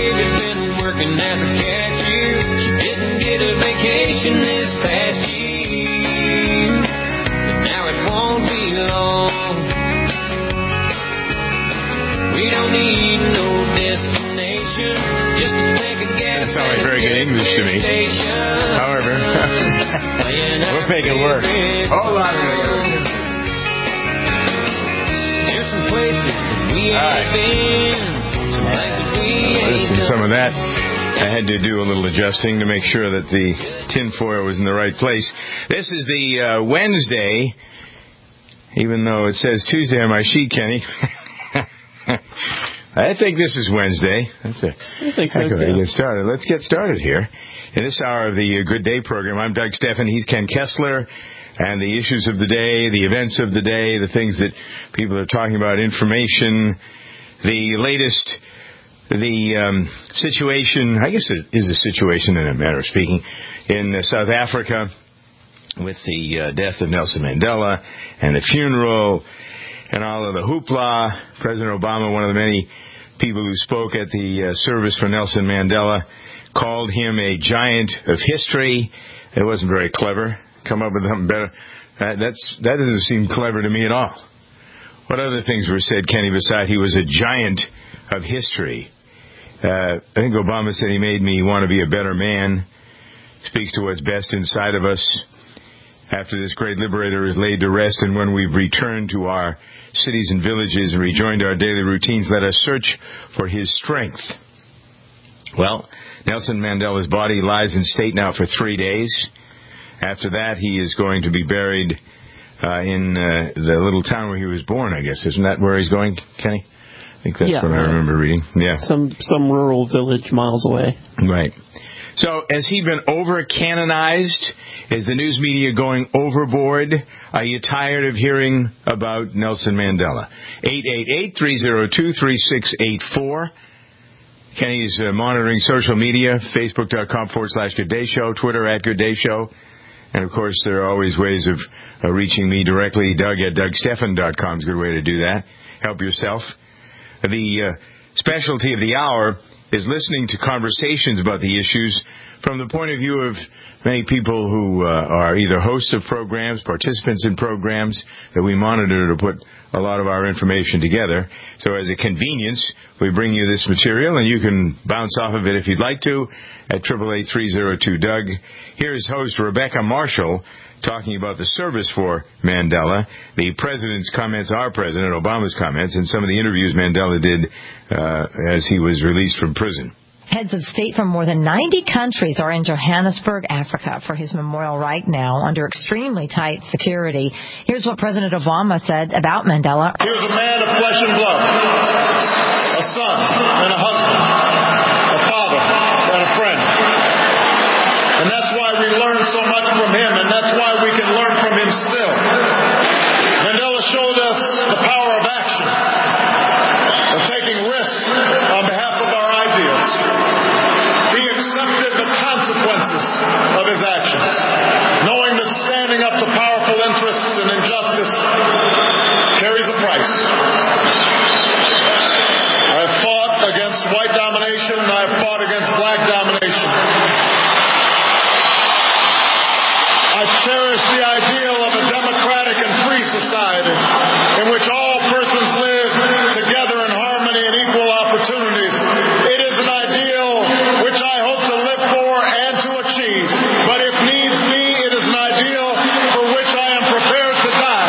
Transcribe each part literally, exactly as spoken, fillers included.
David been working as a cashier. She didn't get a vacation this past year, but now it won't be long. We don't need no destination, just to take a gas. That sounds like very good English to me. However, we'll make it work. Hold on a minute. There's some places that we ain't right. been, some places we ain't done. Some of that, I had to do a little adjusting to make sure that the tinfoil was in the right place. This is the uh, Wednesday, even though it says Tuesday on my sheet, Kenny. I think this is Wednesday. That's a I think so, heck of a way too. to get started. Let's get started here. In this hour of the Good Day program, I'm Doug Steffen. He's Ken Kessler. And the issues of the day, the events of the day, the things that people are talking about, information, the latest, the um, situation, I guess it is a situation in a manner of speaking, in uh, South Africa with the uh, death of Nelson Mandela and the funeral and all of the hoopla. President Obama, one of the many people who spoke at the uh, service for Nelson Mandela, called him a giant of history. It wasn't very clever. Come up with something better. That, that's, that doesn't seem clever to me at all. What other things were said, Kenny, beside he was a giant of history? Uh, I think Obama said he made me want to be a better man. Speaks to what's best inside of us. After this great liberator is laid to rest and when we've returned to our cities and villages and rejoined our daily routines, let us search for his strength. Well, Nelson Mandela's body lies in state now for three days. After that, he is going to be buried uh, in uh, the little town where he was born, I guess. Isn't that where he's going, Kenny? I think that's yeah, what I remember reading. Yeah, Some some rural village miles away. Right. So, has he been over-canonized? Is the news media going overboard? Are you tired of hearing about Nelson Mandela? eight eight eight, three oh two, three six eight four. Kenny's uh, monitoring social media, facebook.com forward slash Good Day Show, Twitter at Good Day Show. And, of course, there are always ways of uh, reaching me directly. Doug at Doug Steffen dot com is a good way to do that. Help yourself. The uh, specialty of the hour is listening to conversations about the issues from the point of view of many people who uh, are either hosts of programs, participants in programs that we monitor to put a lot of our information together. So as a convenience, we bring you this material, and you can bounce off of it if you'd like to at eight eight eight, three oh two, Doug. Here's host Rebecca Marshall talking about the service for Mandela, the president's comments, our president, Obama's comments, and some of the interviews Mandela did uh, as he was released from prison. Heads of state from more than ninety countries are in Johannesburg, Africa, for his memorial right now under extremely tight security. Here's what President Obama said about Mandela. He was a man of flesh and blood, a son and a husband, a father and a friend. And that's why we learn so much from him, and that's why we can learn from him still. Mandela showed us the power of action, of taking risks on behalf of our ideals. He accepted the consequences of his actions, knowing that standing up to powerful interests and injustice carries a price. I have fought against white domination, and I have fought against black domination. I cherish the ideal of a democratic and free society in which all persons live together in harmony and equal opportunities. It is an ideal which I hope to live for and to achieve. But if needs be, it is an ideal for which I am prepared to die.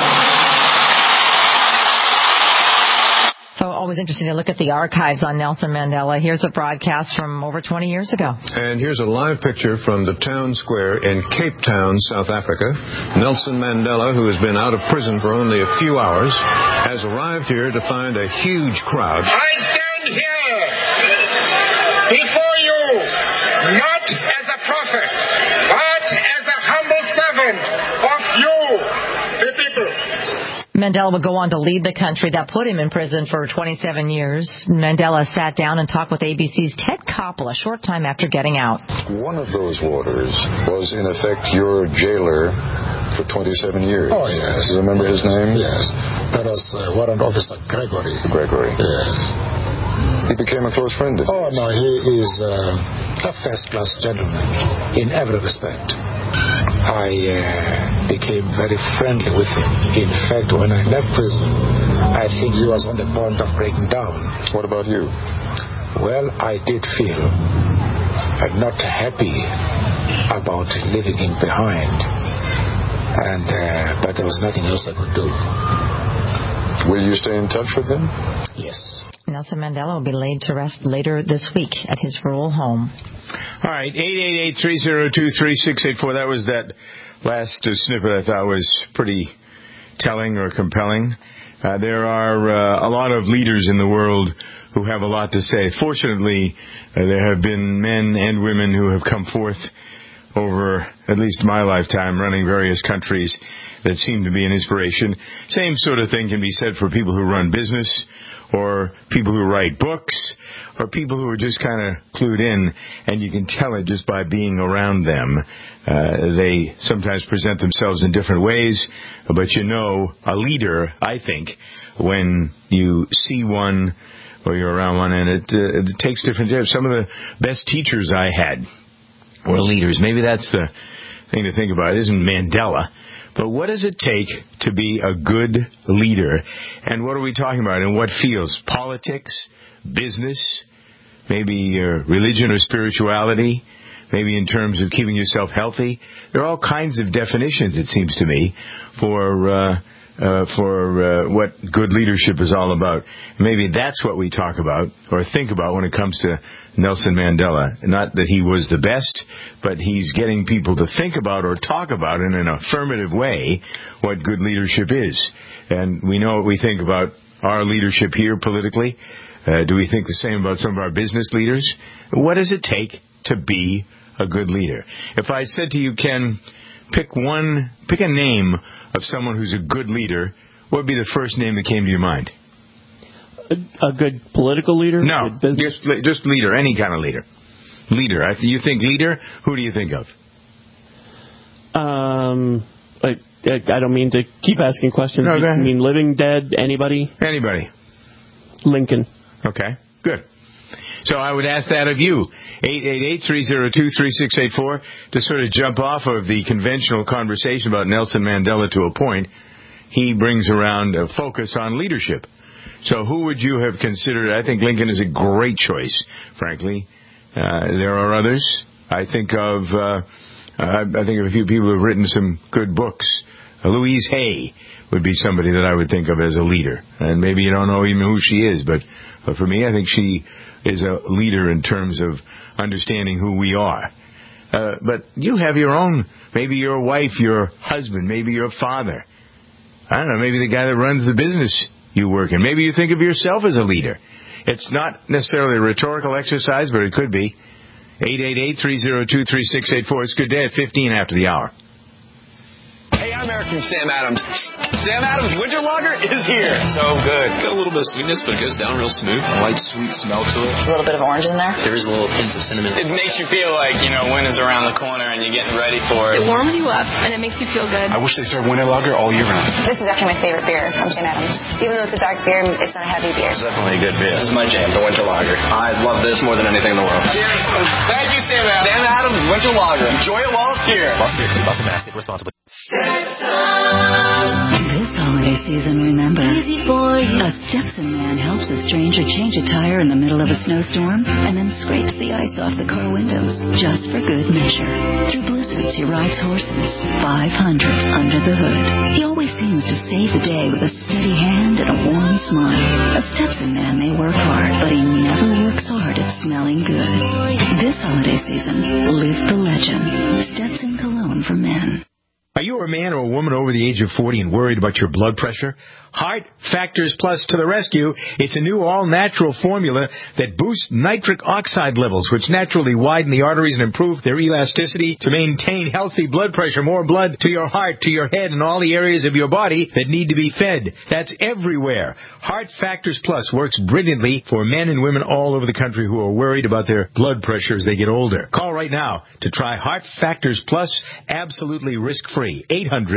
So always interesting to look at the archives on Nelson Mandela. Here's a broadcast from over twenty years ago. And here's a live picture from the town square in Cape Town, South Africa. Nelson Mandela, who has been out of prison for only a few hours, has arrived here to find a huge crowd. I stand here before you not as a prophet, but as a humble servant of you, the people. Mandela would go on to lead the country that put him in prison for twenty-seven years. Mandela sat down and talked with A B C's Ted Koppel a short time after getting out. One of those waters was, in effect, your jailer for twenty-seven years. Oh, yes. Do you remember his name? Yes. That was uh, Warrant Officer Gregory. Gregory. Yes. He became a close friend of Oh, yours. no, he is uh, a first-class gentleman in every respect. I uh, became very friendly with him. In fact, when I left prison, I think he was on the point of breaking down. What about you? Well, I did feel uh, not happy about leaving him behind, and uh, but there was nothing else I could do. Will you stay in touch with him? Yes. Nelson Mandela will be laid to rest later this week at his rural home. All right, eight eight eight, three oh two, three six eight four. That was that last uh, snippet I thought was pretty telling or compelling. Uh, there are uh, a lot of leaders in the world who have a lot to say. Fortunately, uh, there have been men and women who have come forth over at least my lifetime running various countries that seem to be an inspiration. Same sort of thing can be said for people who run business, or people who write books, or people who are just kind of clued in, and you can tell it just by being around them. Uh, they sometimes present themselves in different ways, but you know a leader, I think, when you see one or you're around one, and it, uh, it takes different shapes. Some of the best teachers I had were leaders. Maybe that's the thing to think about. It isn't Mandela. But what does it take to be a good leader? And what are we talking about? In what fields? Politics? Business? Maybe uh, religion or spirituality? Maybe in terms of keeping yourself healthy? There are all kinds of definitions, it seems to me, for uh, uh, for uh, what good leadership is all about. Maybe that's what we talk about or think about when it comes to Nelson Mandela. Not that he was the best, but he's getting people to think about or talk about in an affirmative way what good leadership is. And we know what we think about our leadership here politically. Uh, do we think the same about some of our business leaders? What does it take to be a good leader? If I said to you, Ken, pick one, pick a name of someone who's a good leader, what would be the first name that came to your mind? A, a good political leader? No, just just leader, any kind of leader. Leader. You think leader? Who do you think of? Um, I, I don't mean to keep asking questions. No, go ahead. I mean living, dead, anybody? Anybody. Lincoln. Okay, good. So I would ask that of you. eight eight eight, three oh two, three six eight four to sort of jump off of the conventional conversation about Nelson Mandela to a point. He brings around a focus on leadership. So who would you have considered? I think Lincoln is a great choice, frankly. Uh, there are others. I think of uh, uh, I think of a few people who have written some good books. Uh, Louise Hay would be somebody that I would think of as a leader. And maybe you don't know even who she is, but, but for me, I think she is a leader in terms of understanding who we are. Uh, but you have your own, maybe your wife, your husband, maybe your father. I don't know, maybe the guy that runs the business you work in. Maybe you think of yourself as a leader. It's not necessarily a rhetorical exercise, but it could be. eight eight eight, three oh two, three six eight four. It's Good Day at fifteen after the hour. Hey, I'm Eric from Sam Adams. Sam Adams Winter Lager is here. So good. Got a little bit of sweetness, but it goes down real smooth. A light, sweet smell to it. A little bit of orange in there. There is a little hint of cinnamon. It makes you feel like, you know, winter's around the corner and you're getting ready for it. It warms you up, and it makes you feel good. I wish they served Winter Lager all year round. This is actually my favorite beer from Sam Adams. Even though it's a dark beer, it's not a heavy beer. It's definitely a good beer. This is my jam, the Winter Lager. I love this more than anything in the world. Cheers. Thank you, Sam Adams. Sam Adams Winter Lager. Enjoy it while it's here. Boston Beer, Boston Mass, responsibly. This holiday season, remember, a Stetson man helps a stranger change a tire in the middle of a snowstorm and then scrapes the ice off the car windows just for good measure. Through blizzards, he rides horses, five hundred under the hood. He always seems to save the day with a steady hand and a warm smile. A Stetson man may work hard, but he never works hard at smelling good. This holiday season, live the legend. Stetson Cologne for men. Are you a man or a woman over the age of forty and worried about your blood pressure? Heart Factors Plus to the rescue. It's a new all-natural formula that boosts nitric oxide levels, which naturally widen the arteries and improve their elasticity to maintain healthy blood pressure. More blood to your heart, to your head, and all the areas of your body that need to be fed. That's everywhere. Heart Factors Plus works brilliantly for men and women all over the country who are worried about their blood pressure as they get older. Call right now to try Heart Factors Plus absolutely risk-free. eight hundred,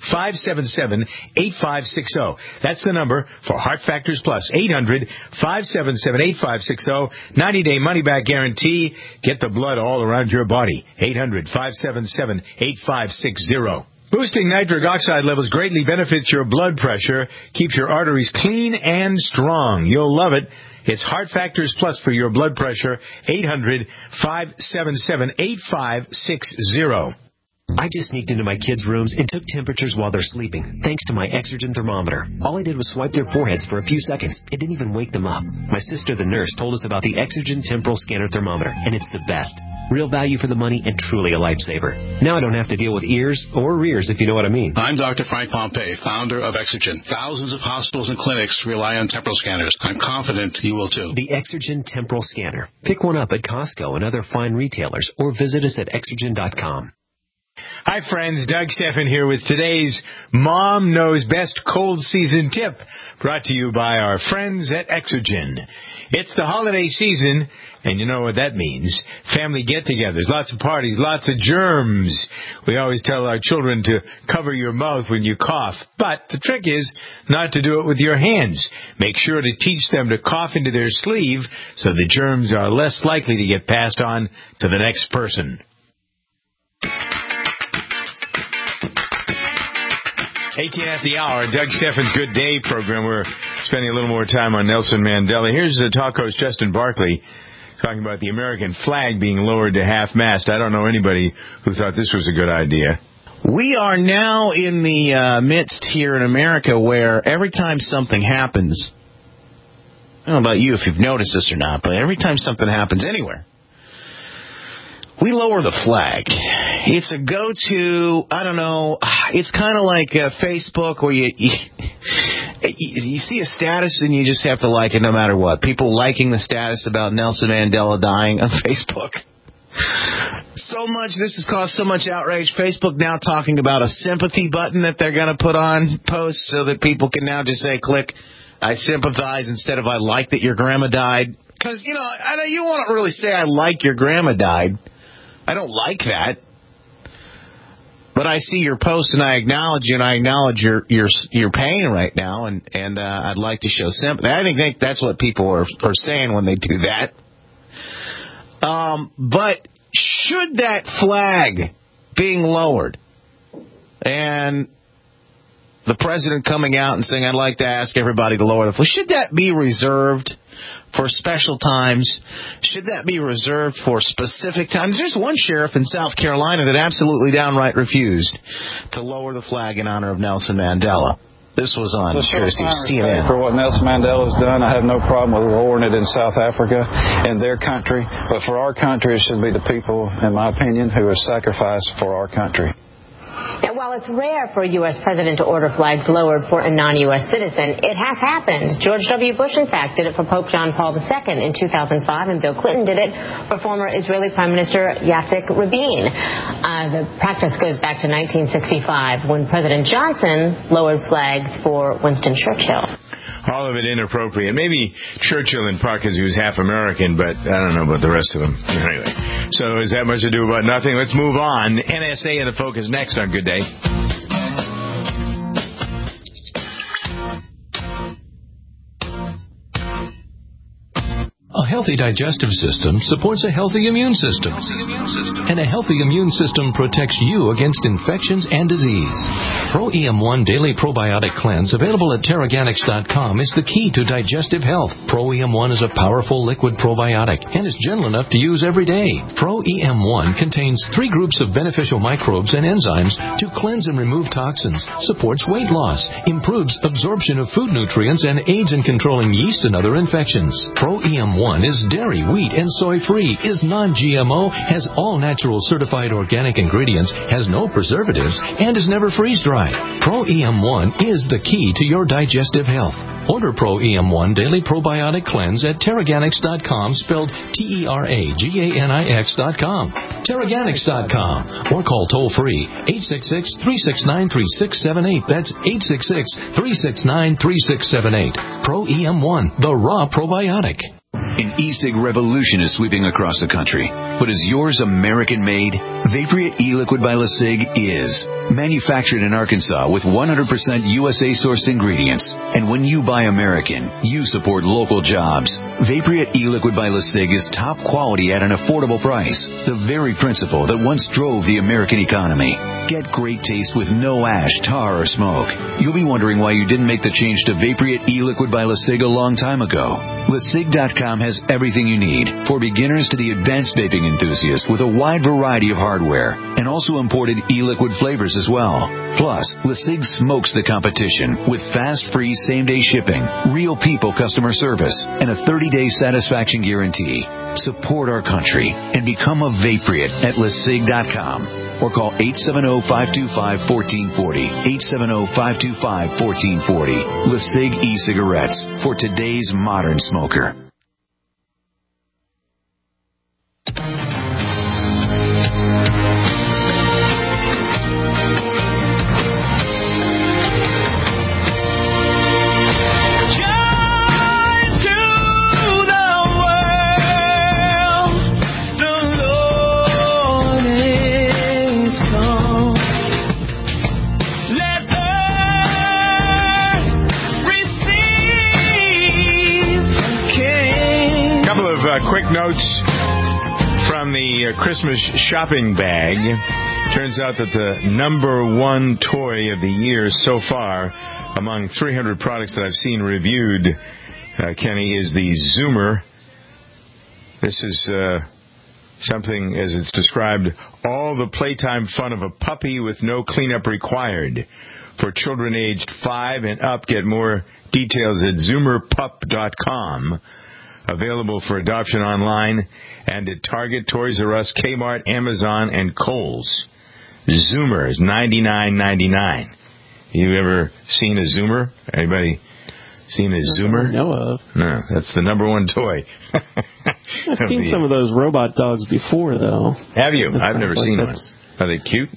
five seven seven, eight five six zero. That's the number for Heart Factors Plus. eight hundred, five seven seven, eight five six zero. ninety-day money-back guarantee. Get the blood all around your body. eight hundred, five seven seven, eight five six zero. Boosting nitric oxide levels greatly benefits your blood pressure, keeps your arteries clean and strong. You'll love it. It's Heart Factors Plus for your blood pressure. eight hundred, five seven seven, eight five six zero. I just sneaked into my kids' rooms and took temperatures while they're sleeping, thanks to my Exergen thermometer. All I did was swipe their foreheads for a few seconds. It didn't even wake them up. My sister, the nurse, told us about the Exergen Temporal Scanner Thermometer, and it's the best. Real value for the money and truly a lifesaver. Now I don't have to deal with ears or rears, if you know what I mean. I'm Doctor Frank Pompey, founder of Exergen. Thousands of hospitals and clinics rely on temporal scanners. I'm confident you will too. The Exergen Temporal Scanner. Pick one up at Costco and other fine retailers, or visit us at exergen dot com. Hi, friends. Doug Steffen here with today's Mom Knows Best Cold Season Tip, brought to you by our friends at Exergen. It's the holiday season, and you know what that means. Family get-togethers, lots of parties, lots of germs. We always tell our children to cover your mouth when you cough, but the trick is not to do it with your hands. Make sure to teach them to cough into their sleeve so the germs are less likely to get passed on to the next person. eighteen at the hour, Doug Steffen's Good Day program. We're spending a little more time on Nelson Mandela. Here's the talk host Justin Barkley talking about the American flag being lowered to half-mast. I don't know anybody who thought this was a good idea. We are now in the uh, midst here in America where every time something happens, I don't know about you if you've noticed this or not, but every time something happens anywhere, we lower the flag. It's a go-to, I don't know, it's kind of like uh, Facebook where you, you you see a status and you just have to like it no matter what. People liking the status about Nelson Mandela dying on Facebook. So much, this has caused so much outrage. Facebook now talking about a sympathy button that they're going to put on posts so that people can now just say, click, I sympathize instead of I like that your grandma died. Because, you know, I know you don't want to really say I like your grandma died. I don't like that. But I see your post and I acknowledge you and I acknowledge your your your pain right now, and and uh, I'd like to show sympathy. I think, think that's what people are are saying when they do that. Um, but should that flag being lowered and the president coming out and saying, I'd like to ask everybody to lower the flag, should that be reserved for special times? Should that be reserved for specific times? There's one sheriff in South Carolina that absolutely downright refused to lower the flag in honor of Nelson Mandela. This was on C N N. For what Nelson Mandela has done, I have no problem with lowering it in South Africa and their country. But for our country, it should be the people, in my opinion, who have sacrificed for our country. Now, while it's rare for a U S president to order flags lowered for a non-U S citizen, it has happened. George W. Bush, in fact, did it for Pope John Paul the Second in two thousand five, and Bill Clinton did it for former Israeli Prime Minister Yitzhak Rabin. Uh, the practice goes back to nineteen sixty-five, when President Johnson lowered flags for Winston Churchill. All of it inappropriate. Maybe Churchill in part because he was half American, but I don't know about the rest of them. Anyway, so is that much to do about nothing? Let's move on. N S A in the focus next on Good Day. A healthy digestive system supports a healthy immune system. And a healthy immune system protects you against infections and disease. Pro E M one Daily Probiotic Cleanse, available at Terraganics dot com, is the key to digestive health. Pro E M one is a powerful liquid probiotic and is gentle enough to use every day. Pro E M one contains three groups of beneficial microbes and enzymes to cleanse and remove toxins, supports weight loss, improves absorption of food nutrients, and aids in controlling yeast and other infections. Pro E M one is dairy, wheat, and soy-free, is non-G M O, has all natural certified organic ingredients, has no preservatives, and is never freeze-dried. Pro E M one is the key to your digestive health. Order Pro E M one Daily Probiotic Cleanse at Terraganics dot com, spelled T E R A G A N I X dot com. Terraganics dot com, or call toll-free eight six six, three six nine, three six seven eight. That's eight six six, three six nine, three six seven eight. Pro E M one, the raw probiotic. An e-cig revolution is sweeping across the country. But is yours American-made? Vaporeat e-liquid by LeSig is. Manufactured in Arkansas with one hundred percent U S A-sourced ingredients. And when you buy American, you support local jobs. Vaporeat e-liquid by LeSig is top quality at an affordable price. The very principle that once drove the American economy. Get great taste with no ash, tar, or smoke. You'll be wondering why you didn't make the change to Vaporeat e-liquid by LeSig a long time ago. LeSig dot com has everything you need, for beginners to the advanced vaping enthusiast, with a wide variety of hardware, and also imported e-liquid flavors as well. Plus, LeSig smokes the competition with fast, free, same-day shipping, real people customer service, and a thirty-day satisfaction guarantee. Support our country and become a Vaporeat at LeSig dot com. Or call eight seven zero, five two five, one four four zero, eight seven zero, five two five, one four four zero. LeSig e-cigarettes for today's modern smoker. Quick notes from the uh, Christmas shopping bag. Turns out that the number one toy of the year so far, among three hundred products that I've seen reviewed, uh, Kenny, is the Zoomer. This is uh, something, as it's described, all the playtime fun of a puppy with no cleanup required. For children aged five and up, get more details at zoomer pup dot com. Available for adoption online and at Target, Toys R Us, Kmart, Amazon, and Kohl's. Zoomer is ninety-nine ninety-nine. You ever seen a Zoomer? Anybody seen a Zoomer? Know of. No, that's the number one toy. I've seen some of those robot dogs before, though. Have you? That I've never like seen that's... one. Are they cute?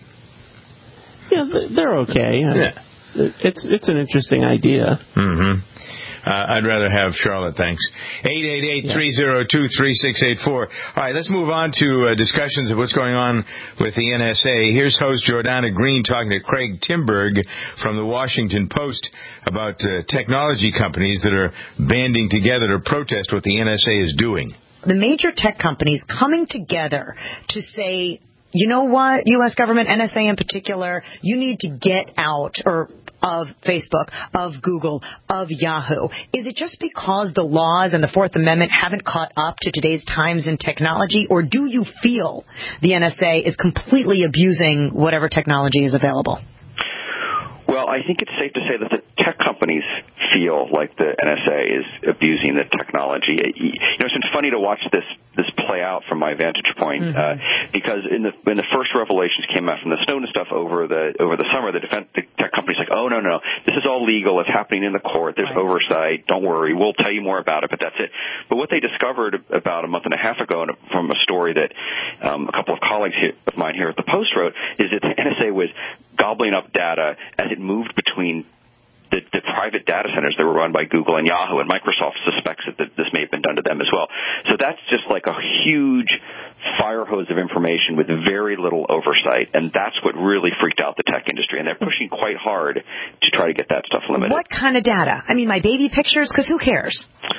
Yeah, they're okay. Yeah. It's it's an interesting idea. Mm-hmm. Uh, I'd rather have Charlotte, thanks. eight eight eight, three oh two, three six eight four. All right, let's move on to uh, discussions of what's going on with the N S A. Here's host Jordana Green talking to Craig Timberg from the Washington Post about uh, technology companies that are banding together to protest what the N S A is doing. The major tech companies coming together to say, you know what, U S government, N S A in particular, you need to get out or of Facebook, of Google, of Yahoo. Is it just because the laws and the Fourth Amendment haven't caught up to today's times in technology, or do you feel the N S A is completely abusing whatever technology is available? Well, I think it's safe to say that the tech companies feel like the N S A is abusing the technology. You know, it's been funny to watch this this play out from my vantage point, mm-hmm. uh, because in the when the first revelations came out from the Snowden stuff over the over the summer, the defense the tech companies like, oh no no, this is all legal, it's happening in the court, there's right. oversight, don't worry, we'll tell you more about it, but that's it. But what they discovered about a month and a half ago, from a story that um, a couple of colleagues here, of mine here at the Post wrote, is that the N S A was gobbling up data as it moved between The, the private data centers that were run by Google and Yahoo, and Microsoft suspects that this may have been done to them as well. So that's just like a huge fire hose of information with very little oversight, and that's what really freaked out the tech industry, and they're pushing quite hard to try to get that stuff limited. What kind of data? I mean, my baby pictures, because who cares?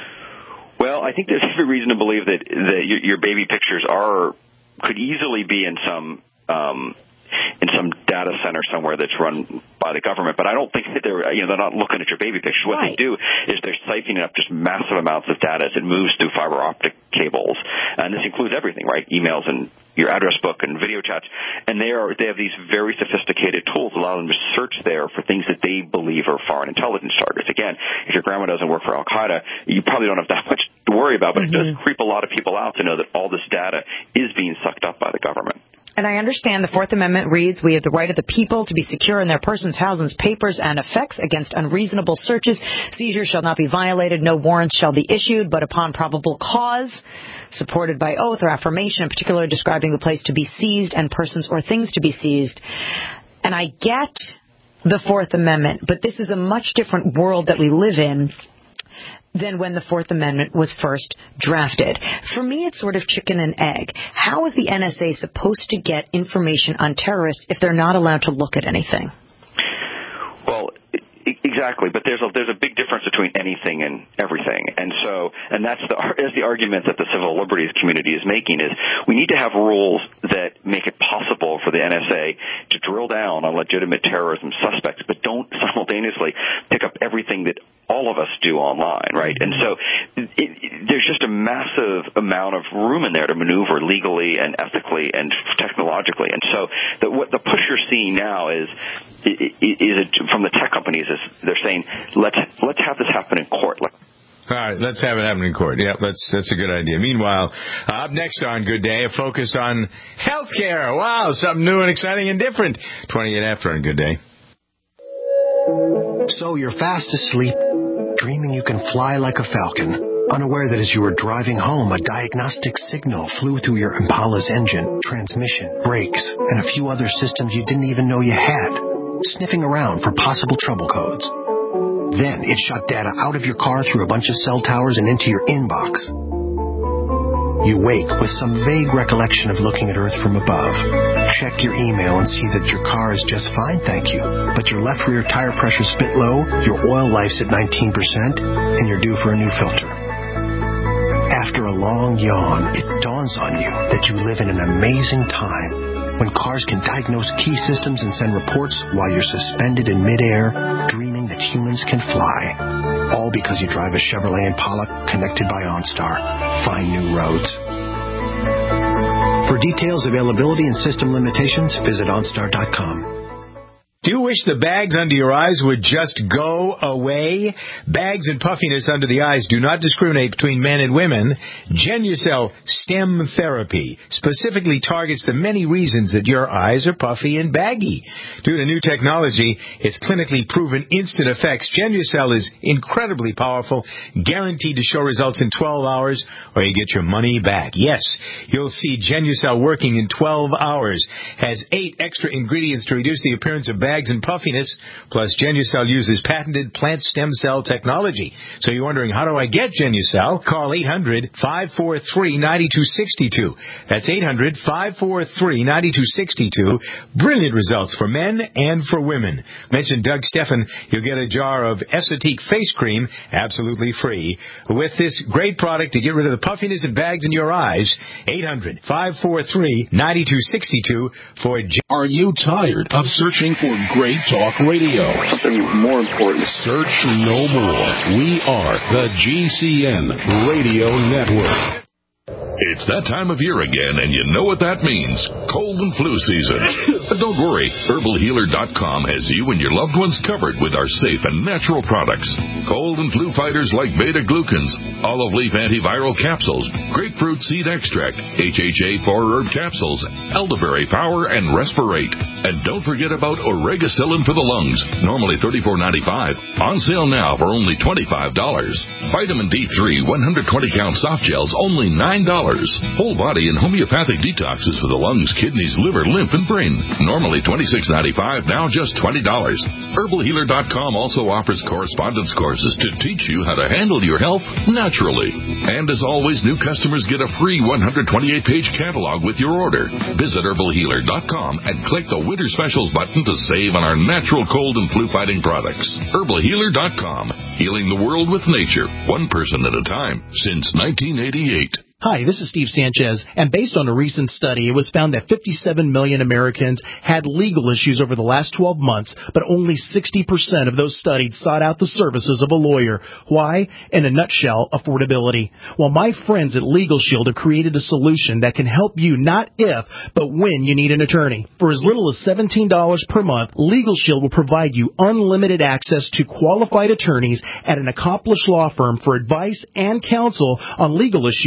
Well, I think there's every reason to believe that, that your, your baby pictures are could easily be in some um, in some data center somewhere that's run by the government, but I don't think that they're, you know, they're not looking at your baby pictures. What right. they do is they're siphoning up just massive amounts of data as it moves through fiber optic cables, and this includes everything, right? Emails and your address book and video chats, and they are they have these very sophisticated tools that allow them to search there for things that they believe are foreign intelligence targets. Again, if your grandma doesn't work for Al Qaeda, you probably don't have that much to worry about, but mm-hmm. it does creep a lot of people out to know that all this data is being sucked up by the government. And I understand the Fourth Amendment reads, we have the right of the people to be secure in their persons, houses, papers, and effects against unreasonable searches. Seizures shall not be violated. No warrants shall be issued, but upon probable cause, supported by oath or affirmation, in particular describing the place to be seized and persons or things to be seized. And I get the Fourth Amendment, but this is a much different world that we live in. than when the Fourth Amendment was first drafted. For me, it's sort of chicken and egg. How is the N S A supposed to get information on terrorists if they're not allowed to look at anything? Well, exactly, but there's a there's a big difference between anything and everything, and so and that's the is the argument that the civil liberties community is making is we need to have rules that make it possible for the N S A to drill down on legitimate terrorism suspects, but don't simultaneously pick up everything that all of us do online, right? And so it, it, there's just a massive amount of room in there to maneuver legally and ethically and technologically, and so the, what the push you're seeing now is is it, from the tech companies is they're saying let's let's have this happen in court. Like, all right, let's have it happen in court. Yeah, that's that's a good idea. Meanwhile, uh, up next on Good Day, a focus on healthcare. Wow, something new and exciting and different. twenty-eight after on Good Day. So you're fast asleep, dreaming you can fly like a falcon, unaware that as you were driving home, a diagnostic signal flew through your Impala's engine, transmission, brakes, and a few other systems you didn't even know you had, sniffing around for possible trouble codes. Then it shot data out of your car through a bunch of cell towers and into your inbox. You wake with some vague recollection of looking at Earth from above. Check your email and see that your car is just fine, thank you. But your left rear tire pressure's a bit low, your oil life's at nineteen percent, and you're due for a new filter. After a long yawn, it dawns on you that you live in an amazing time when cars can diagnose key systems and send reports while you're suspended in midair, dreaming that humans can fly. All because you drive a Chevrolet Impala connected by OnStar. Find new roads. For details, availability, and system limitations, visit OnStar dot com. Do you wish the bags under your eyes would just go away? Bags and puffiness under the eyes do not discriminate between men and women. Genucel Stem Therapy specifically targets the many reasons that your eyes are puffy and baggy. Due to new technology, its clinically proven instant effects, Genucel is incredibly powerful, guaranteed to show results in twelve hours, or you get your money back. Yes, you'll see Genucel working in twelve hours. Has eight extra ingredients to reduce the appearance of bags and puffiness, plus Genucel uses patented plant stem cell technology. So you're wondering, how do I get Genucel? Call eight hundred, five four three, nine two six two. That's eight hundred, five four three, nine two six two. Brilliant results for men and for women. Mention Doug Steffen, you'll get a jar of Esotique face cream absolutely free. With this great product to get rid of the puffiness and bags in your eyes, eight hundred, five four three, nine two six two for Gen- Are you tired of searching for great talk radio? Something more important. Search no more. We are the G C N Radio Network. It's that time of year again, and you know what that means. Cold and flu season. But don't worry. Herbal Healer dot com has you and your loved ones covered with our safe and natural products. Cold and flu fighters like beta-glucans, olive leaf antiviral capsules, grapefruit seed extract, H H A four herb capsules, elderberry power, and Respirate. And don't forget about Oregacillin for the lungs, normally thirty-four ninety-five. On sale now for only twenty-five dollars. Vitamin D three one hundred twenty count soft gels, only nine dollars. Whole body and homeopathic detoxes for the lungs, kidneys, liver, lymph, and brain. Normally twenty-six ninety-five, now just twenty dollars. Herbal Healer dot com also offers correspondence courses to teach you how to handle your health naturally. And as always, new customers get a free one hundred twenty-eight page catalog with your order. Visit Herbal Healer dot com and click the Winter Specials button to save on our natural cold and flu fighting products. Herbal Healer dot com. Healing the world with nature, one person at a time, since nineteen eighty-eight. Hi, this is Steve Sanchez, and based on a recent study, it was found that fifty-seven million Americans had legal issues over the last twelve months, but only sixty percent of those studied sought out the services of a lawyer. Why? In a nutshell, affordability. Well, my friends at Legal Shield have created a solution that can help you not if, but when you need an attorney. For as little as seventeen dollars per month, Legal Shield will provide you unlimited access to qualified attorneys at an accomplished law firm for advice and counsel on legal issues no matter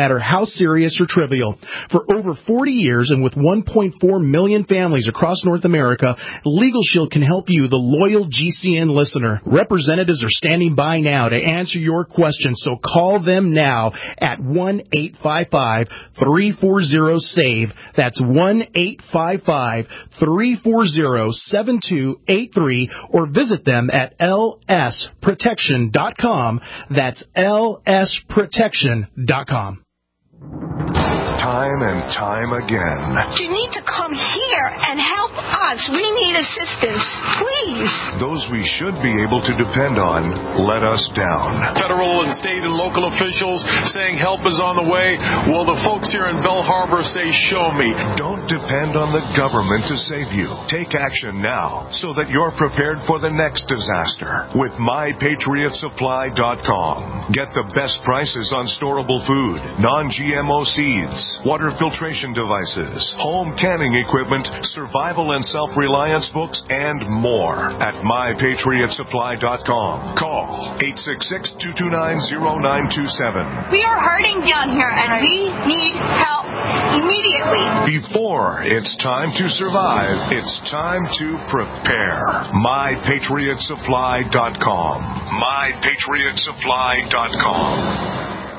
matter how serious or trivial. For over forty years and with one point four million families across North America, Legal Shield can help you, the loyal G C N listener. Representatives are standing by now to answer your questions, so call them now at one eight five five, three four zero, S A V E. That's one eight five five, three four zero, seven two eight three, or visit them at L S protection dot com. That's L S protection dot com. Time and time again. You need to come here and help us. We need assistance, please. Those we should be able to depend on let us down. Federal and state and local officials saying help is on the way. Well, the folks here in Belle Harbor say, show me. Don't depend on the government to save you. Take action now so that you're prepared for the next disaster with my patriot supply dot com. Get the best prices on storable food, non-G M O seeds, water filtration devices, home canning equipment, survival and self-reliance books, and more at my patriot supply dot com. Call eight six six, two two nine, zero nine two seven. We are hurting down here, and we need help immediately. Before it's time to survive, it's time to prepare. my patriot supply dot com. my patriot supply dot com.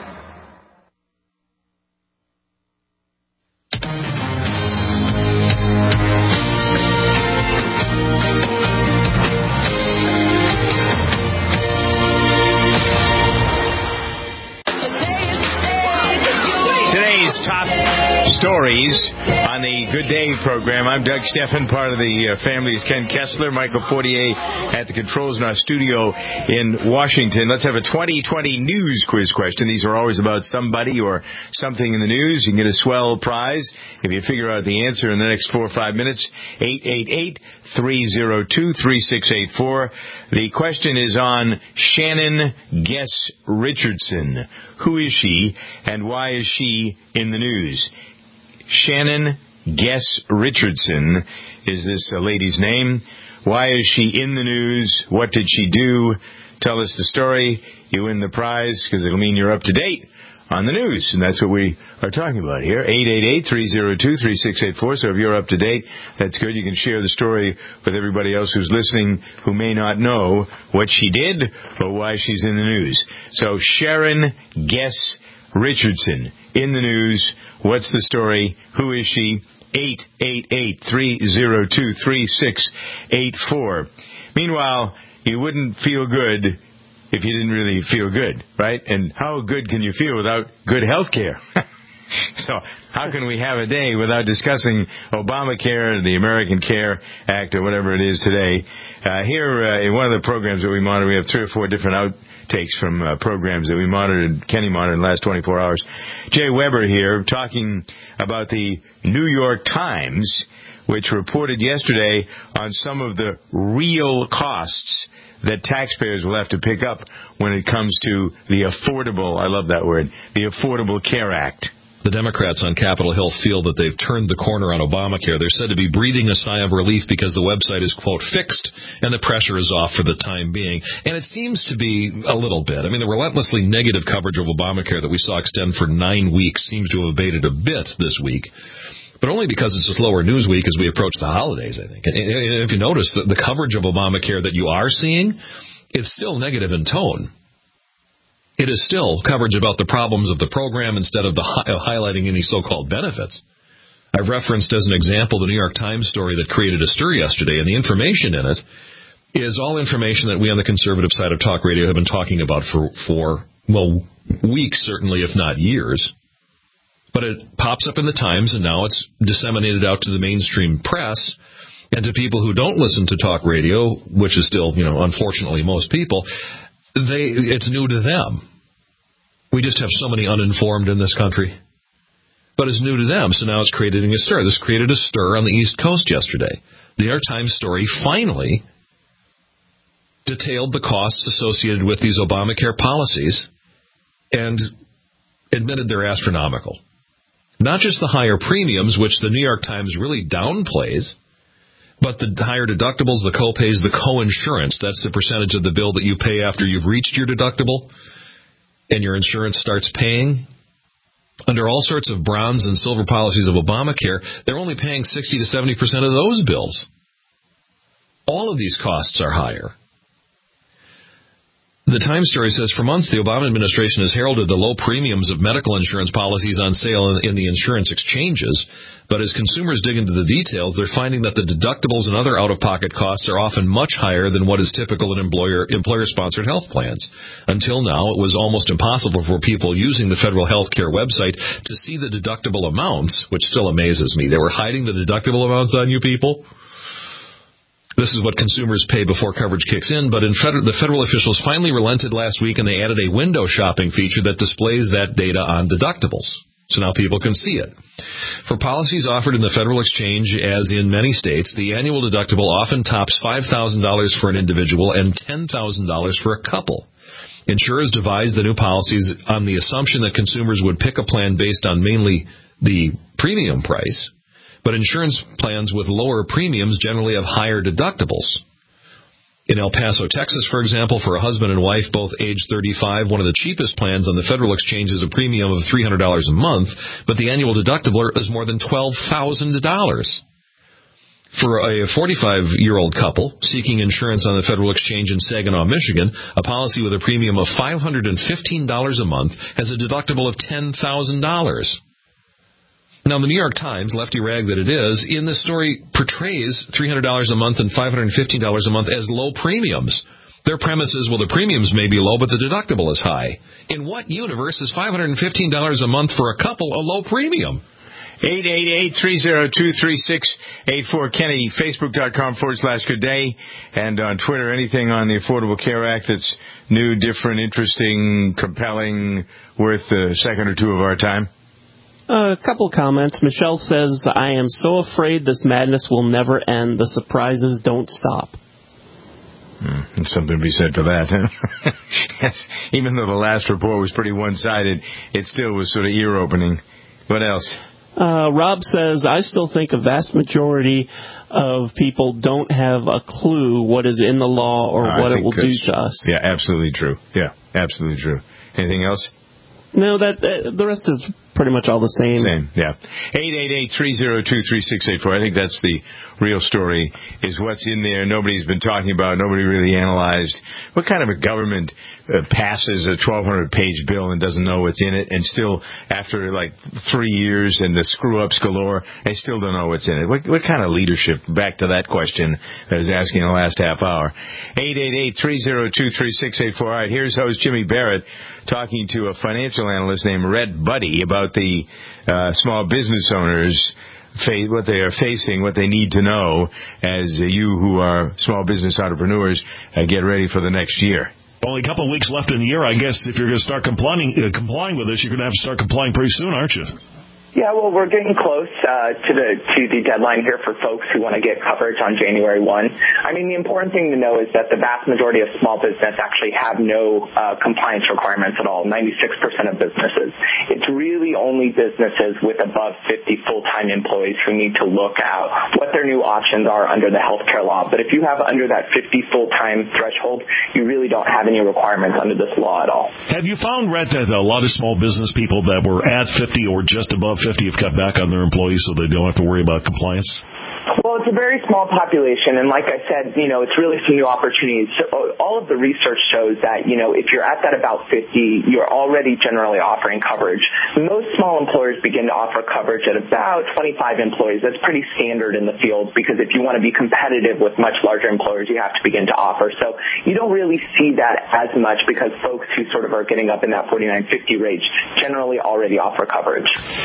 Stories on the Good Day program. I'm Doug Steffen, part of the uh, family is Ken Kessler, Michael Fortier at the controls in our studio in Washington. Let's have a twenty twenty news quiz question. These are always about somebody or something in the news. You can get a swell prize if you figure out the answer in the next four or five minutes. eight eight eight, three oh two, three six eight four. The question is on Shannon Guess Richardson. Who is she, and why is she in the news? Shannon Guess Richardson is this uh, lady's name. Why is she in the news? What did she do? Tell us the story. You win the prize because it'll mean you're up to date on the news. And that's what we are talking about here. eight eight eight, three oh two, three six eight four. So if you're up to date, that's good. You can share the story with everybody else who's listening who may not know what she did or why she's in the news. So Sharon Guess Richardson in the news. What's the story? Who is she? eight eight eight, three oh two, three six eight four. Meanwhile, you wouldn't feel good if you didn't really feel good, right? And how good can you feel without good health care? So how can we have a day without discussing Obamacare, the American Care Act, or whatever it is today? Uh, here uh, in one of the programs that we monitor, we have three or four different outtakes from uh, programs that we monitored, Kenny monitored in the last twenty-four hours. Jay Weber here talking about the New York Times, which reported yesterday on some of the real costs that taxpayers will have to pick up when it comes to the affordable, I love that word, the Affordable Care Act. The Democrats on Capitol Hill feel that they've turned the corner on Obamacare. They're said to be breathing a sigh of relief because the website is, quote, fixed, and the pressure is off for the time being. And it seems to be a little bit. I mean, the relentlessly negative coverage of Obamacare that we saw extend for nine weeks seems to have abated a bit this week. But only because it's a slower news week as we approach the holidays, I think. And if you notice, the coverage of Obamacare that you are seeing is still negative in tone. It is still coverage about the problems of the program instead of the hi- highlighting any so-called benefits. I've referenced as an example the New York Times story that created a stir yesterday, and the information in it is all information that we on the conservative side of talk radio have been talking about for, for well, weeks, certainly, if not years. But it pops up in the Times, and now it's disseminated out to the mainstream press and to people who don't listen to talk radio, which is still, you know, unfortunately most people. They it's new to them. We just have so many uninformed in this country. But it's new to them, so now it's creating a stir. This created a stir on the East Coast yesterday. The New York Times story finally detailed the costs associated with these Obamacare policies and admitted they're astronomical. Not just the higher premiums, which the New York Times really downplays, but the higher deductibles, the co-pays, the co-insurance. That's the percentage of the bill that you pay after you've reached your deductible and your insurance starts paying. Under all sorts of bronze and silver policies of Obamacare, they're only paying sixty to seventy percent of those bills. All of these costs are higher. The Times story says, for months, the Obama administration has heralded the low premiums of medical insurance policies on sale in, in the insurance exchanges. But as consumers dig into the details, they're finding that the deductibles and other out-of-pocket costs are often much higher than what is typical in employer, employer-sponsored health plans. Until now, it was almost impossible for people using the federal health care website to see the deductible amounts, which still amazes me. They were hiding the deductible amounts on you people. This is what consumers pay before coverage kicks in, but in federal, the federal officials finally relented last week, and they added a window shopping feature that displays that data on deductibles. So now people can see it. For policies offered in the federal exchange, as in many states, the annual deductible often tops five thousand dollars for an individual and ten thousand dollars for a couple. Insurers devised the new policies on the assumption that consumers would pick a plan based on mainly the premium price. But insurance plans with lower premiums generally have higher deductibles. In El Paso, Texas, for example, for a husband and wife, both age thirty-five, one of the cheapest plans on the federal exchange is a premium of three hundred dollars a month, but the annual deductible is more than twelve thousand dollars. For a forty-five-year-old couple seeking insurance on the federal exchange in Saginaw, Michigan, a policy with a premium of five hundred fifteen dollars a month has a deductible of ten thousand dollars. Now, the New York Times, lefty rag that it is, in this story portrays three hundred dollars a month and five hundred fifteen dollars a month as low premiums. Their premise is, well, the premiums may be low, but the deductible is high. In what universe is five hundred fifteen dollars a month for a couple a low premium? eight eight eight, three oh two, three six eight four. Kenny, Facebook.com forward slash good day. And on Twitter, anything on the Affordable Care Act that's new, different, interesting, compelling, worth a second or two of our time? A couple comments. Michelle says, I am so afraid this madness will never end. The surprises don't stop. Hmm, there's something to be said for that, huh? Yes, even though the last report was pretty one-sided, it still was sort of ear-opening. What else? Uh, Rob says, I still think a vast majority of people don't have a clue what is in the law or uh, what it will do to us. Yeah, absolutely true. Yeah, absolutely true. Anything else? No, that uh, the rest is pretty much all the same. Same, yeah. eight eight eight, three oh two, three six eight four. I think that's the real story, is what's in there. Nobody's been talking about, nobody really analyzed. What kind of a government uh, passes a twelve hundred page bill and doesn't know what's in it, and still, after like three years and the screw-ups galore, they still don't know what's in it? What, what kind of leadership? Back to that question that I was asking in the last half hour. eight eight eight, three oh two, three six eight four. All right, here's host Jimmy Barrett talking to a financial analyst named Red Buddy about the uh, small business owners, fa- what they are facing, what they need to know as uh, you who are small business entrepreneurs uh, get ready for the next year. Only a couple of weeks left in the year. I guess if you're going to start complying, uh, complying with this, you're going to have to start complying pretty soon, aren't you? Yeah, well, we're getting close uh, to the to the deadline here for folks who want to get coverage on January first. I mean, the important thing to know is that the vast majority of small business actually have no uh, compliance requirements at all, ninety-six percent of businesses. It's really only businesses with above fifty full-time employees who need to look at what their new options are under the healthcare law. But if you have under that fifty full-time threshold, you really don't have any requirements under this law at all. Have you found, Rhett, that a lot of small business people that were at fifty or just above fifty have cut back on their employees so they don't have to worry about compliance? Well, it's a very small population, and like I said, you know, it's really some new opportunities. So all of the research shows that, you know, if you're at that about fifty, you're already generally offering coverage. Most small employers begin to offer coverage at about twenty-five employees. That's pretty standard in the field, because if you want to be competitive with much larger employers, you have to begin to offer. So you don't really see that as much, because folks who sort of are getting up in that forty-nine fifty range generally already offer coverage.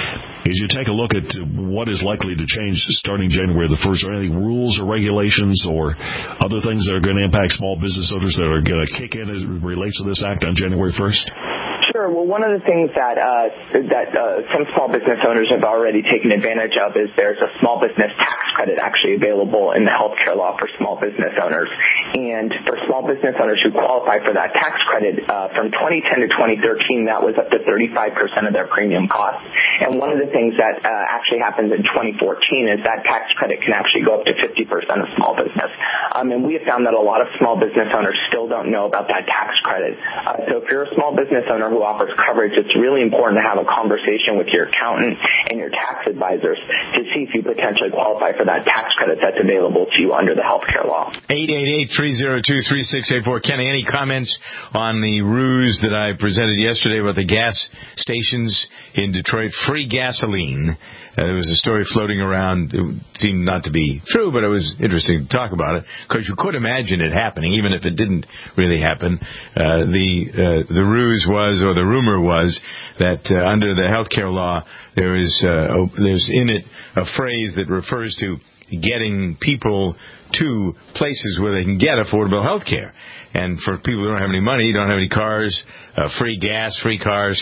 As you take a look at what is likely to change starting January the first, are there any rules or regulations or other things that are going to impact small business owners that are going to kick in as it relates to this act on January first? Sure. Well, one of the things that uh, that uh, some small business owners have already taken advantage of is there's a small business tax credit actually available in the healthcare law for small business owners. And for small business owners who qualify for that tax credit, uh, from twenty ten to twenty thirteen, that was up to thirty-five percent of their premium cost. And one of the things that uh, actually happens in twenty fourteen is that tax credit can actually go up to fifty percent of small business. Um, and we have found that a lot of small business owners still don't know about that tax credit. Uh, so if you're a small business owner who offers coverage, it's really important to have a conversation with your accountant and your tax advisors to see if you potentially qualify for that tax credit that's available to you under the healthcare law. eight eight eight, three oh two, three six eight four. Kenny, any comments on the ruse that I presented yesterday about the gas stations in Detroit? Free gasoline. Uh, there was a story floating around. It seemed not to be true, but it was interesting to talk about it because you could imagine it happening, even if it didn't really happen. Uh, the uh, the ruse was, or the rumor was, that uh, under the healthcare law, there is uh, there's in it a phrase that refers to getting people to places where they can get affordable health care. And for people who don't have any money, don't have any cars, uh, free gas, free cars.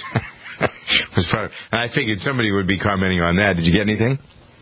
And I figured somebody would be commenting on that. Did you get anything?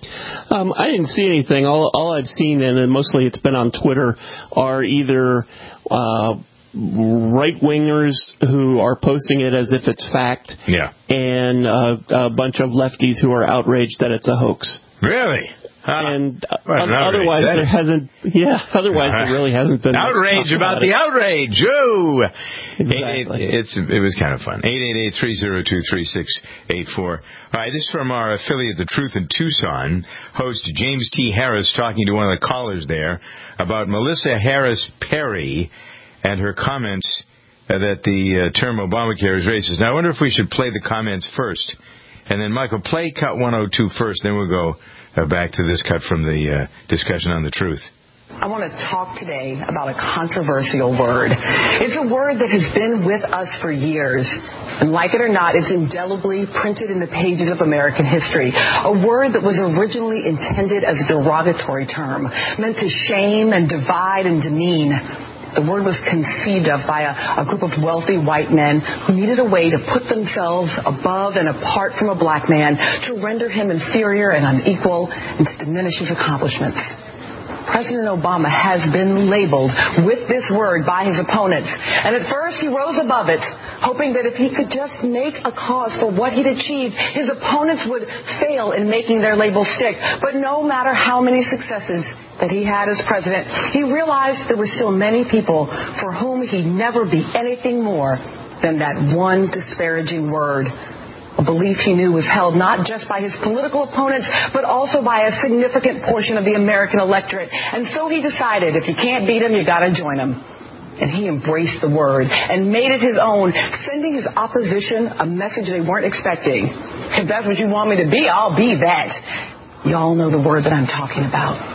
Um, I didn't see anything. All, all I've seen, and mostly it's been on Twitter, are either uh, right-wingers who are posting it as if it's fact, yeah, and uh, a bunch of lefties who are outraged that it's a hoax. Really? Uh, and uh, otherwise there hasn't, yeah, otherwise uh, there really hasn't been outrage about, about the outrage. Oh, exactly. It, it, it's it was kind of fun. eight eight eight, three oh two, three six eight four. All right, this is from our affiliate, The Truth in Tucson. Host James T. Harris talking to one of the callers there about Melissa Harris Perry and her comments uh, that the uh, term Obamacare is racist. Now, I wonder if we should play the comments first, and then Michael, play cut one oh two first, then we'll go Uh, back to this cut from the uh, discussion on the truth. I want to talk today about a controversial word. It's a word that has been with us for years. And like it or not, it's indelibly printed in the pages of American history. A word that was originally intended as a derogatory term, meant to shame and divide and demean. The word was conceived of by a, a group of wealthy white men who needed a way to put themselves above and apart from a black man, to render him inferior and unequal, and to diminish his accomplishments. President Obama has been labeled with this word by his opponents. And at first he rose above it, hoping that if he could just make a cause for what he'd achieved, his opponents would fail in making their label stick. But no matter how many successes that he had as president, he realized there were still many people for whom he'd never be anything more than that one disparaging word. A belief he knew was held not just by his political opponents, but also by a significant portion of the American electorate. And so he decided, if you can't beat him, you got to join him. And he embraced the word and made it his own, sending his opposition a message they weren't expecting. If that's what you want me to be, I'll be that. Y'all know the word that I'm talking about.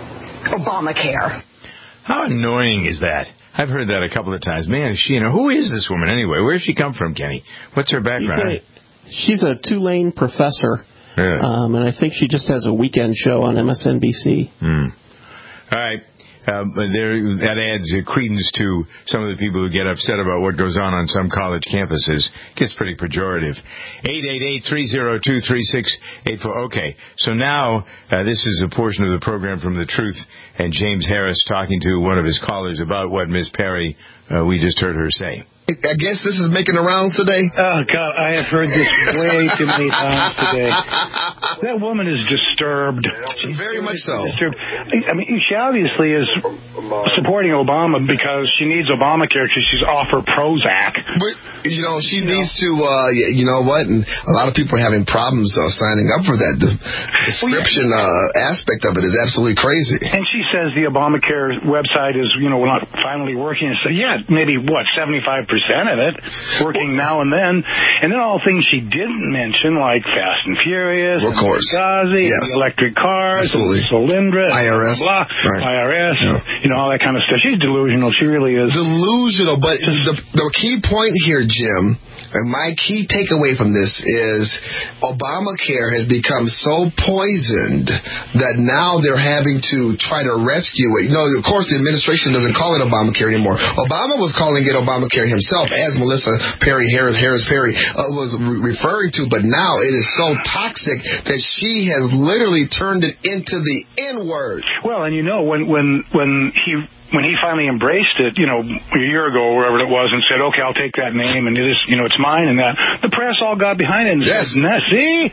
Obamacare. How annoying is that? I've heard that a couple of times. Man, is she, you know, who is this woman anyway? Where does she come from, Kenny? What's her background? She's a Tulane professor, really? um, and I think she just has a weekend show on M S N B C. Hmm. All right. Uh, there, that adds credence to some of the people who get upset about what goes on on some college campuses. It gets pretty pejorative. eight eight eight, three oh two, three six eight four. Okay, so now uh, this is a portion of the program from The Truth, and James Harris talking to one of his callers about what Miz Perry, uh, we just heard her say. I guess this is making the rounds today. Oh, God, I have heard this way too many times today. That woman is disturbed. She's Very much so. Disturbed. I mean, she obviously is supporting Obama because she needs Obamacare because she's off her Prozac. But, you know, she you needs know. to, uh, you know what, and a lot of people are having problems uh, signing up for that. The description well, yeah. uh, aspect of it is absolutely crazy. And she says the Obamacare website is, you know, not finally working. And so, yeah, maybe, what, seventy-five percent of it working now and then, and then all things she didn't mention, like Fast and Furious, of course, Benghazi, yes. the electric cars, absolutely, Solyndra, I R S, blah, blah, right. I R S, yeah. you know, all that kind of stuff. She's delusional. She really is delusional. But the the key point here, Jim, and my key takeaway from this is Obamacare has become so poisoned that now they're having to try to rescue it. You know, of course, the administration doesn't call it Obamacare anymore. Obama was calling it Obamacare himself, as Melissa Perry Harris, Harris Perry uh, was re- referring to, but now it is so toxic that she has literally turned it into the N-word. Well, and you know, when when when he when he finally embraced it, you know, a year ago or wherever it was, and said, okay, I'll take that name, and it is, you know, it's mine, and that, the press all got behind it and yes. said, nah, see,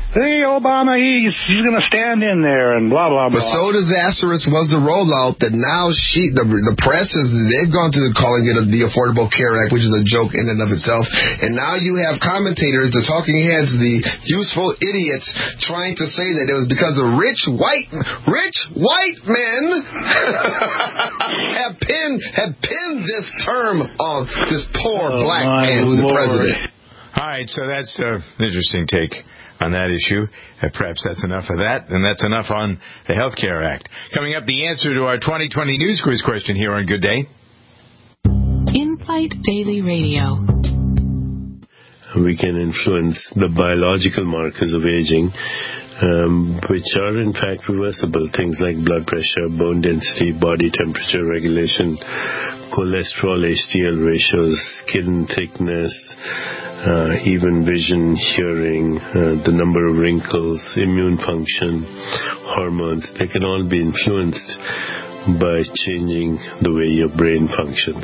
hey, Obama, he's he's going to stand in there and blah, blah, blah. But so disastrous was the rollout that now she, the, the press, is, they've gone to calling it the Affordable Care Act, which is a joke in and of itself. And now you have commentators, the talking heads, the useful idiots, trying to say that it was because of rich white, rich white men have pinned, have pinned this term on this poor oh, black man who's the president. All right, so that's uh, an interesting take on that issue. Uh, perhaps that's enough of that, and that's enough on the Health Care Act. Coming up, the answer to our twenty twenty News Quiz question here on Good Day. Insight Daily Radio. We can influence the biological markers of aging, um, which are in fact reversible. Things like blood pressure, bone density, body temperature regulation, cholesterol, H D L ratios, skin thickness, uh, even vision, hearing, uh, the number of wrinkles, immune function, hormones. They can all be influenced by changing the way your brain functions.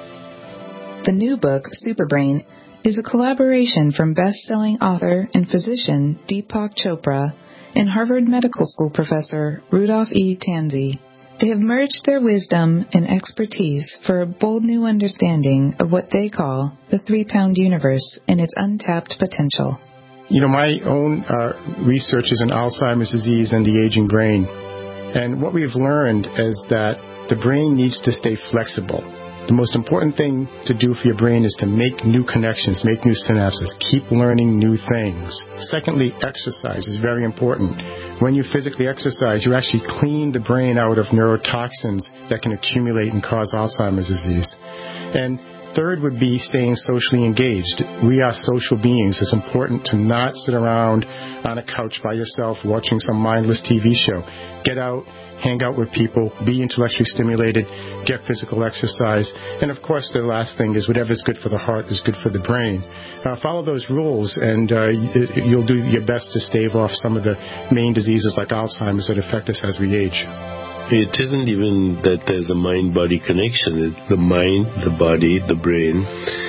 The new book, Superbrain, is a collaboration from best-selling author and physician Deepak Chopra and Harvard Medical School professor Rudolph E. Tanzi. They have merged their wisdom and expertise for a bold new understanding of what they call the three-pound universe and its untapped potential. You know, my own uh, research is in Alzheimer's disease and the aging brain. And what we've learned is that the brain needs to stay flexible. The most important thing to do for your brain is to make new connections, make new synapses, keep learning new things. Secondly, exercise is very important. When you physically exercise, you actually clean the brain out of neurotoxins that can accumulate and cause Alzheimer's disease. And third would be staying socially engaged. We are social beings. It's important to not sit around on a couch by yourself watching some mindless T V show. Get out, hang out with people, be intellectually stimulated, get physical exercise. And, of course, the last thing is whatever's good for the heart is good for the brain. Uh, follow those rules, and uh, you'll do your best to stave off some of the main diseases like Alzheimer's that affect us as we age. It isn't even that there's a mind-body connection. It's the mind, the body, the brain,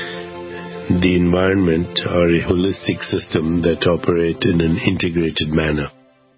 the environment are a holistic system that operate in an integrated manner.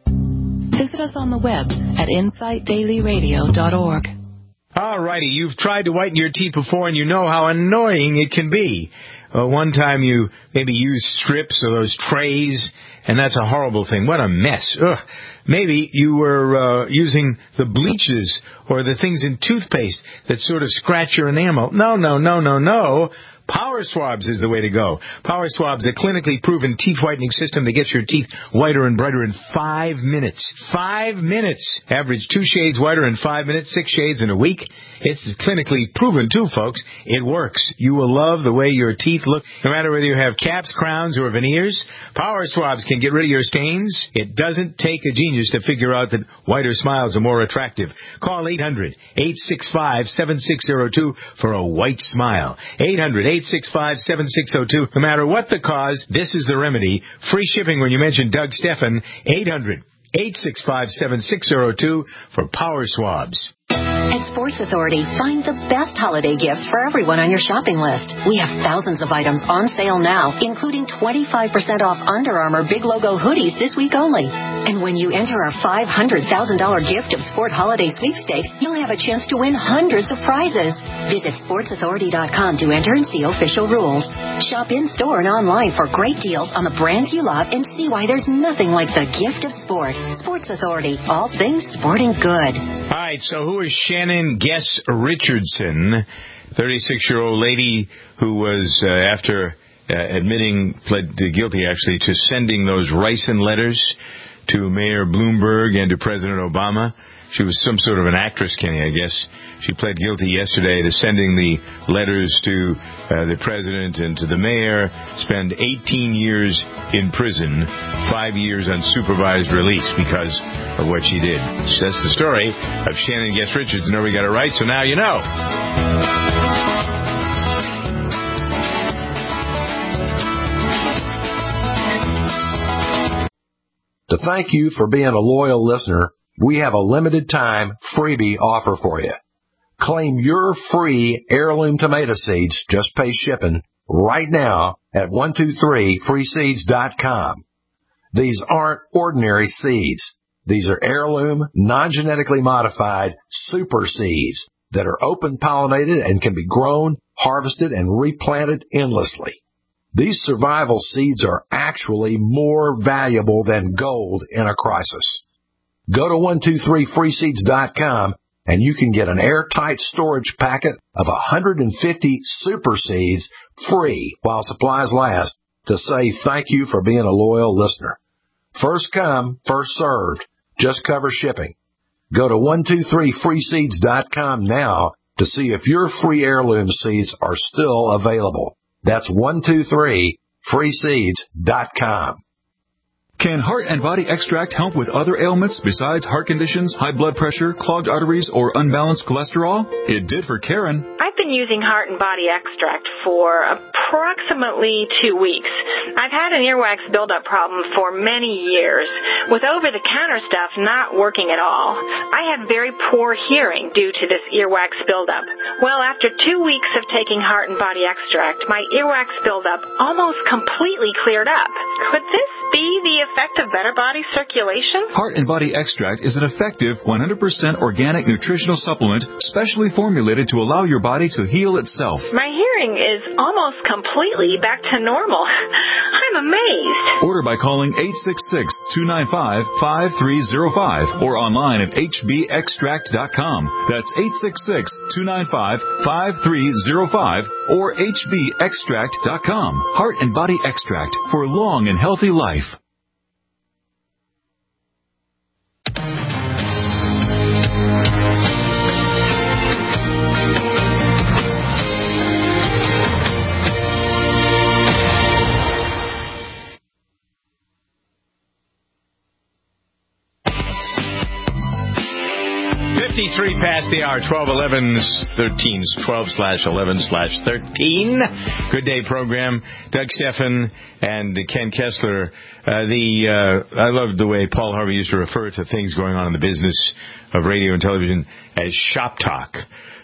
Visit us on the web at insight daily radio dot org. All righty, you've tried to whiten your teeth before, and you know how annoying it can be. Uh, one time you maybe used strips or those trays, and that's a horrible thing. What a mess. Ugh. Maybe you were uh, using the bleaches or the things in toothpaste that sort of scratch your enamel. No, no, no, no, no. Power Swabs is the way to go. Power Swabs, a clinically proven teeth whitening system that gets your teeth whiter and brighter in five minutes. Five minutes. Average two shades whiter in five minutes, six shades in a week. It's clinically proven, too, folks. It works. You will love the way your teeth look. No matter whether you have caps, crowns, or veneers, Power Swabs can get rid of your stains. It doesn't take a genius to figure out that whiter smiles are more attractive. Call eight hundred, eight six five, seven six zero two for a white smile. eight hundred, eight six five, seven six zero two. No matter what the cause, this is the remedy. Free shipping when you mention Doug Stephan. eight hundred, eight six five, seven six zero two for Power Swabs. At Sports Authority, find the best holiday gifts for everyone on your shopping list. We have thousands of items on sale now, including twenty-five percent off Under Armour Big Logo hoodies this week only. And when you enter our five hundred thousand dollars gift of Sport Holiday Sweepstakes, you'll have a chance to win hundreds of prizes. Visit sports authority dot com to enter and see official rules. Shop in-store and online for great deals on the brands you love and see why there's nothing like the gift of sport. Sports Authority, all things sporting good. All right, so who is Shannon Guess Richardson, thirty-six-year-old lady who was, uh, after uh, admitting, pled guilty actually, to sending those ricin letters to Mayor Bloomberg and to President Obama. She was some sort of an actress, Kenny, I guess. She pled guilty yesterday to sending the letters to uh, the president and to the mayor, spend eighteen years in prison, five years on supervised release because of what she did. That's the story of Shannon Guess Richardson. Know we got it right, so now you know. To thank you for being a loyal listener, we have a limited time freebie offer for you. Claim your free heirloom tomato seeds, just pay shipping, right now at one two three free seeds dot com. These aren't ordinary seeds. These are heirloom, non-genetically modified super seeds that are open-pollinated and can be grown, harvested, and replanted endlessly. These survival seeds are actually more valuable than gold in a crisis. Go to one two three free seeds dot com and you can get an airtight storage packet of one hundred fifty super seeds free while supplies last to say thank you for being a loyal listener. First come, first served. Just cover shipping. Go to one two three free seeds dot com now to see if your free heirloom seeds are still available. That's one two three free seeds dot com. Can Heart and Body Extract help with other ailments besides heart conditions, high blood pressure, clogged arteries, or unbalanced cholesterol? It did for Karen. I've been using Heart and Body Extract for approximately two weeks. I've had an earwax buildup problem for many years, with over-the-counter stuff not working at all. I had very poor hearing due to this earwax buildup. Well, after two weeks of taking Heart and Body Extract, my earwax buildup almost completely cleared up. Could this be the effect of better body circulation? Heart and Body Extract is an effective one hundred percent organic nutritional supplement specially formulated to allow your body to heal itself. My hearing is almost completely back to normal. I'm amazed. Order by calling eight six six, two nine five, five three zero five or online at h b extract dot com. That's eight six six, two nine five, five three zero five or h b extract dot com. Heart and Body Extract for long and healthy life. fifty-three past the hour, twelve eleven, thirteen, twelve slash eleven slash thirteen. Good day program. Doug Stephan and Ken Kessler. Uh, the uh, I love the way Paul Harvey used to refer to things going on in the business of radio and television as shop talk.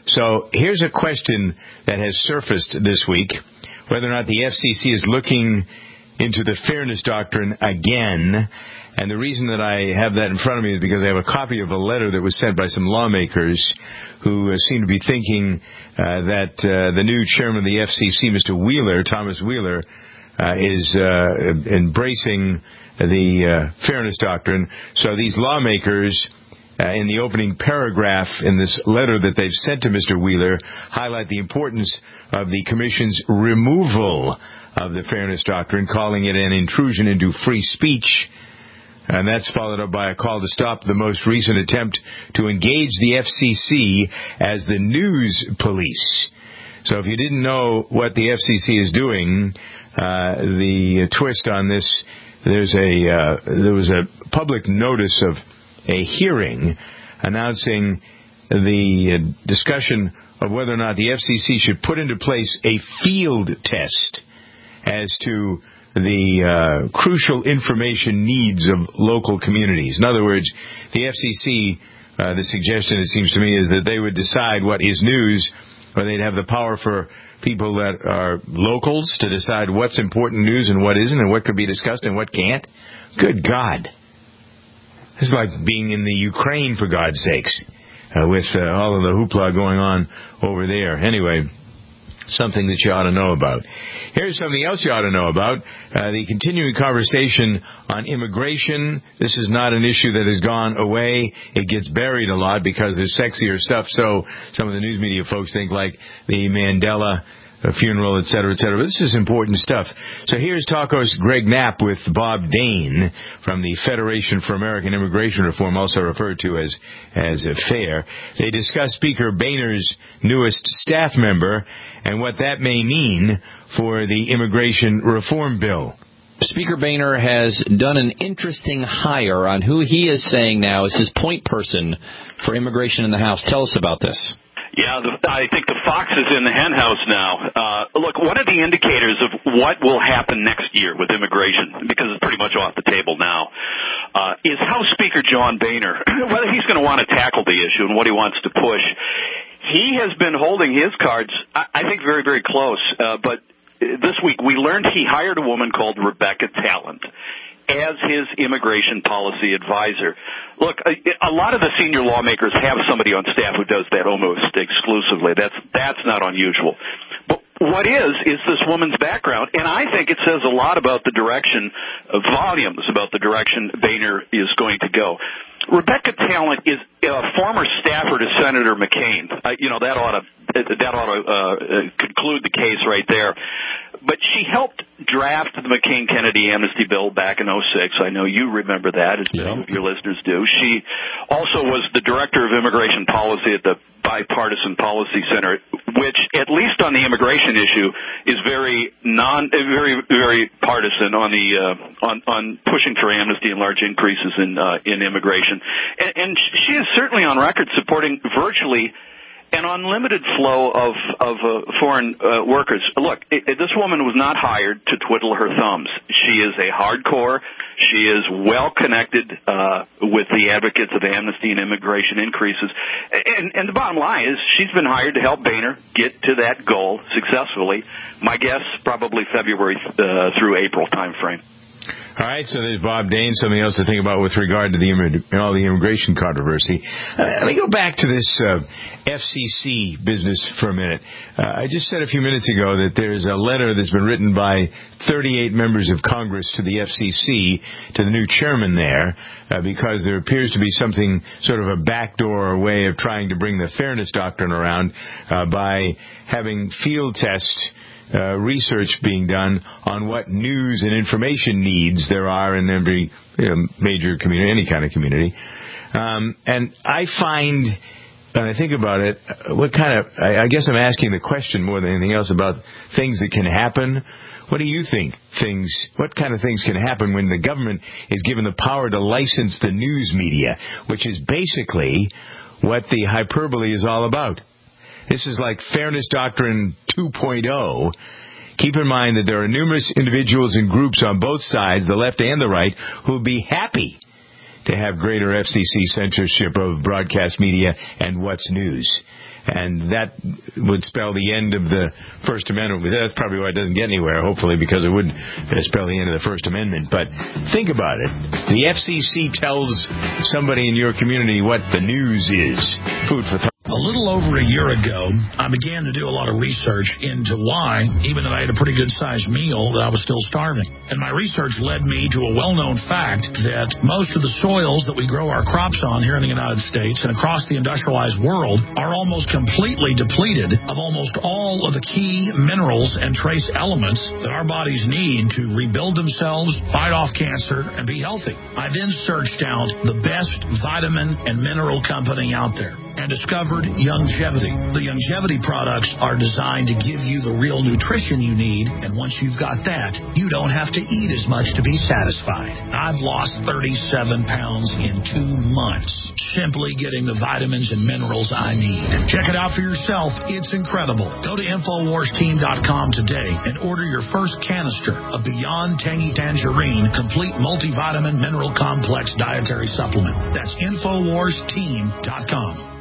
So here's a question that has surfaced this week, whether or not the F C C is looking into the fairness doctrine again. And the reason that I have that in front of me is because I have a copy of a letter that was sent by some lawmakers who uh, seem to be thinking uh, that uh, the new chairman of the F C C, Mister Wheeler, Thomas Wheeler, uh, is uh, embracing the uh, fairness doctrine. So these lawmakers, uh, in the opening paragraph in this letter that they've sent to Mister Wheeler, highlight the importance of the Commission's removal of the fairness doctrine, calling it an intrusion into free speech. And that's followed up by a call to stop the most recent attempt to engage the F C C as the news police. So if you didn't know what the F C C is doing, uh, the twist on this, there's a uh, there was a public notice of a hearing announcing the uh, discussion of whether or not the F C C should put into place a field test as to the uh, crucial information needs of local communities. In other words, the F C C, uh, the suggestion, it seems to me, is that they would decide what is news, or they'd have the power for people that are locals to decide what's important news and what isn't, and what could be discussed and what can't. Good God. This is like being in the Ukraine, for God's sakes, uh, with uh, all of the hoopla going on over there. Anyway, something that you ought to know about. Here's something else you ought to know about. Uh, the continuing conversation on immigration. This is not an issue that has gone away. It gets buried a lot because there's sexier stuff. So some of the news media folks think like the Mandela uh, funeral, et cetera, et cetera. But this is important stuff. So here's Talko's Greg Knapp with Bob Dane from the Federation for American Immigration Reform, also referred to as, as a FAIR. They discuss Speaker Boehner's newest staff member and what that may mean for the immigration reform bill. Speaker Boehner has done an interesting hire on who he is saying now is his point person for immigration in the House. Tell us about this. Yeah, the, I think the fox is in the hen house now. Uh, look, one of the indicators of what will happen next year with immigration, because it's pretty much off the table now, uh, is House Speaker John Boehner, whether he's going to want to tackle the issue and what he wants to push. He has been holding his cards, I, I think, very, very close. Uh, but this week we learned he hired a woman called Rebecca Talent. as his immigration policy advisor. Look, a, a lot of the senior lawmakers have somebody on staff who does that almost exclusively. That's that's not unusual. But what is, is this woman's background, and I think it says a lot about the direction, uh, volumes about the direction Boehner is going to go. Rebecca Talent is a former staffer to Senator McCain. Uh, you know, that ought to that ought to uh, conclude the case right there. But she helped draft the McCain-Kennedy amnesty bill back in oh six. I know you remember that, as many of your listeners do. She also was the director of immigration policy at the Bipartisan Policy Center, which, at least on the immigration issue, is very non, very, very partisan on the uh, on on pushing for amnesty and large increases in uh, in immigration. And, and she is certainly on record supporting virtually an unlimited flow of of uh, foreign uh, workers. Look, it, it, this woman was not hired to twiddle her thumbs. She is a hardcore. She is well connected uh, with the advocates of amnesty and immigration increases. And, and the bottom line is she's been hired to help Boehner get to that goal successfully. My guess, probably February uh, through April time frame. All right, so there's Bob Dane, something else to think about with regard to the all the immigration controversy. Uh, let me go back to this uh, F C C business for a minute. Uh, I just said a few minutes ago that there's a letter that's been written by thirty-eight members of Congress to the F C C, to the new chairman there, uh, because there appears to be something, sort of a backdoor way of trying to bring the fairness doctrine around uh, by having field tests Uh, research being done on what news and information needs there are in every you know, major community, any kind of community. Um, and I find, when I think about it, what kind of, I, I guess I'm asking the question more than anything else about things that can happen. What do you think things, what kind of things can happen when the government is given the power to license the news media, which is basically what the hyperbole is all about? This is like Fairness Doctrine two point oh. Keep in mind that there are numerous individuals and groups on both sides, the left and the right, who will be happy to have greater F C C censorship of broadcast media and what's news. And that would spell the end of the First Amendment. That's probably why it doesn't get anywhere, hopefully, because it would spell the end of the First Amendment. But think about it. The F C C tells somebody in your community what the news is. Food for thought. A little over a year ago, I began to do a lot of research into why, even though I had a pretty good-sized meal, that I was still starving. And my research led me to a well-known fact that most of the soils that we grow our crops on here in the United States and across the industrialized world are almost completely depleted of almost all of the key minerals and trace elements that our bodies need to rebuild themselves, fight off cancer, and be healthy. I then searched out the best vitamin and mineral company out there and discovered Youngevity. The Youngevity products are designed to give you the real nutrition you need, and once you've got that, you don't have to eat as much to be satisfied. I've lost thirty-seven pounds in two months, simply getting the vitamins and minerals I need. Check it out for yourself. It's incredible. Go to Infowars Team dot com today and order your first canister of Beyond Tangy Tangerine Complete Multivitamin Mineral Complex Dietary Supplement. That's Infowars Team dot com.